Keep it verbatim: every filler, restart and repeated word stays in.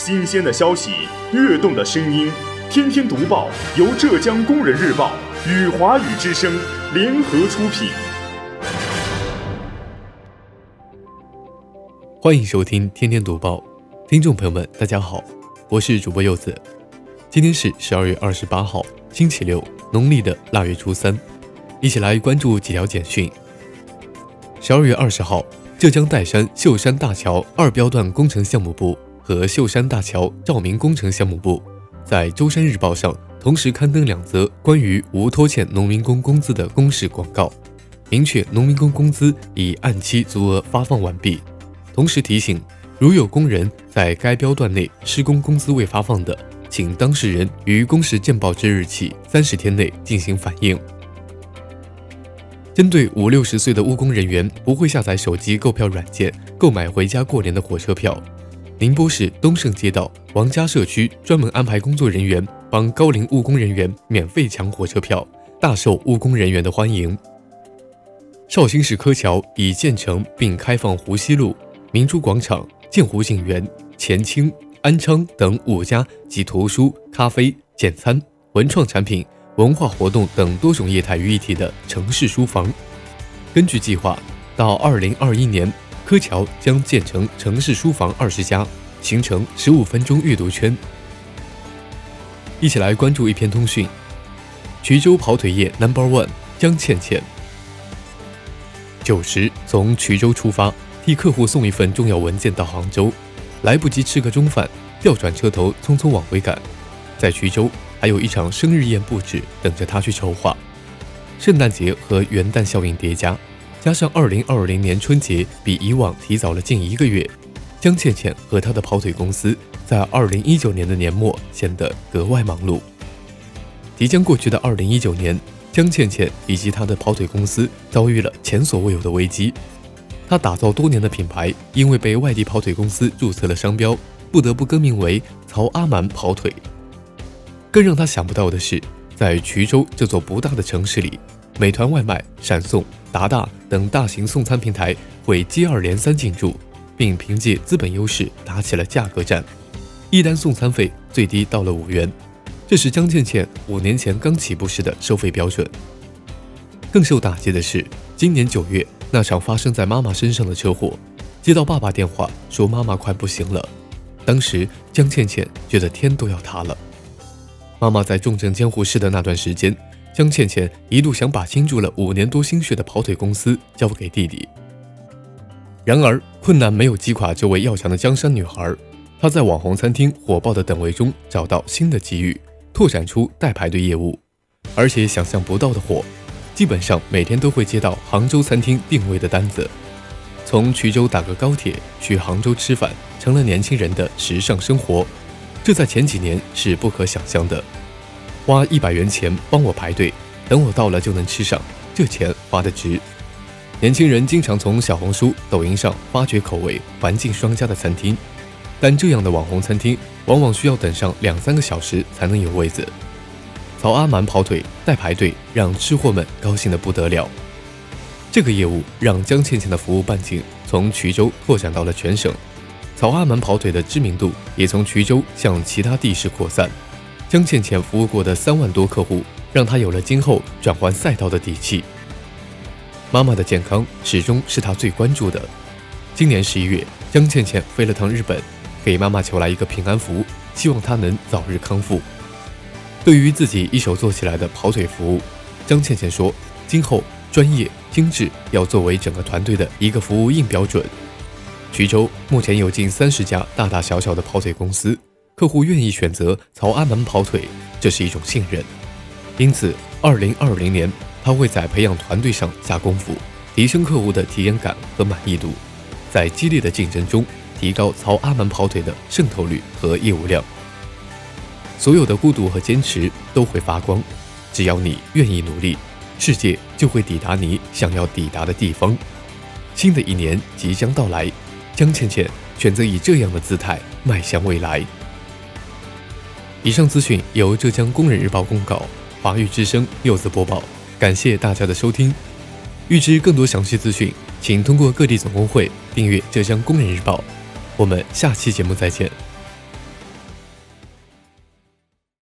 新鲜的消息，跃动的声音，天天读报由浙江工人日报与华语之声联合出品。 欢迎收听天天读报，听众朋友们大家好，我是主播柚子。今天是十二月二十八号星期六，农历的腊月初三，一起来关注几条简讯。十二月二十号，浙江岱山秀山大桥二标段工程项目部和秀山大桥照明工程项目部在舟山日报上同时刊登两则关于无拖欠农民工工资的公示广告，明确农民工工资已按期足额发放完毕，同时提醒如有工人在该标段内施工工资未发放的，请当事人于公示见报之日起三十天内进行反映。针对五六十岁的务工人员不会下载手机购票软件购买回家过年的火车票，宁波市东胜街道王家社区专门安排工作人员帮高龄务工人员免费抢火车票，大受务工人员的欢迎。绍兴市柯桥已建成并开放湖西路、明珠广场、建湖景园、前清、安昌等五家集图书、咖啡、简餐、文创产品、文化活动等多种业态于一体的城市书房。根据计划，到二零二一年，柯桥将建成城市书房二十家，形成十五分钟阅读圈。一起来关注一篇通讯：衢州跑腿业 number one 江倩倩。九时从衢州出发，替客户送一份重要文件到杭州，来不及吃个中饭，调转车头匆匆往回赶。在衢州还有一场生日宴布置等着他去筹划。圣诞节和元旦效应叠加，加上二零二零年春节比以往提早了近一个月，江倩倩和她的跑腿公司在二零一九年的年末显得格外忙碌。即将过去的二零一九年，江倩倩以及她的跑腿公司遭遇了前所未有的危机。她打造多年的品牌因为被外地跑腿公司注册了商标，不得不更名为曹阿瞒跑腿。更让他想不到的是，在衢州这座不大的城市里，美团外卖、闪送、达达等大型送餐平台会接二连三进驻，并凭借资本优势打起了价格战，一单送餐费最低到了五元，这是江倩倩五年前刚起步时的收费标准。更受打击的是，今年九月那场发生在妈妈身上的车祸，接到爸爸电话说妈妈快不行了，当时江倩倩觉得天都要塌了。妈妈在重症监护室的那段时间，江倩倩一度想把倾注了五年多心血的跑腿公司交给弟弟。然而，困难没有击垮这位要强的江山女孩，她在网红餐厅火爆的等位中找到新的机遇，拓展出代排队业务，而且想象不到的火，基本上每天都会接到杭州餐厅定位的单子。从衢州打个高铁去杭州吃饭，成了年轻人的时尚生活。这在前几年是不可想象的。花一百元钱帮我排队，等我到了就能吃上，这钱花得值。年轻人经常从小红书、抖音上发掘口味环境双佳的餐厅，但这样的网红餐厅往往需要等上两三个小时才能有位子。曹阿瞒跑腿代排队让吃货们高兴得不得了。这个业务让江倩倩的服务半径从衢州拓展到了全省。曹阿瞒跑腿的知名度也从衢州向其他地市扩散，江倩倩服务过的三万多客户，让她有了今后转换赛道的底气。妈妈的健康始终是她最关注的。今年十一月，江倩倩飞了趟日本，给妈妈求来一个平安符，希望她能早日康复。对于自己一手做起来的跑腿服务，江倩倩说，今后专业、精致要作为整个团队的一个服务硬标准。衢州目前有近三十家大大小小的跑腿公司，客户愿意选择曹阿瞒跑腿，这是一种信任。因此二零二零年他会在培养团队上下功夫，提升客户的体验感和满意度，在激烈的竞争中提高曹阿瞒跑腿的渗透率和业务量。所有的孤独和坚持都会发光，只要你愿意努力，世界就会抵达你想要抵达的地方。新的一年即将到来，江倩倩选择以这样的姿态迈向未来。以上资讯由浙江工人日报公告，华语之声柚子播报，感谢大家的收听。预知更多详细资讯，请通过各地总工会订阅浙江工人日报。我们下期节目再见。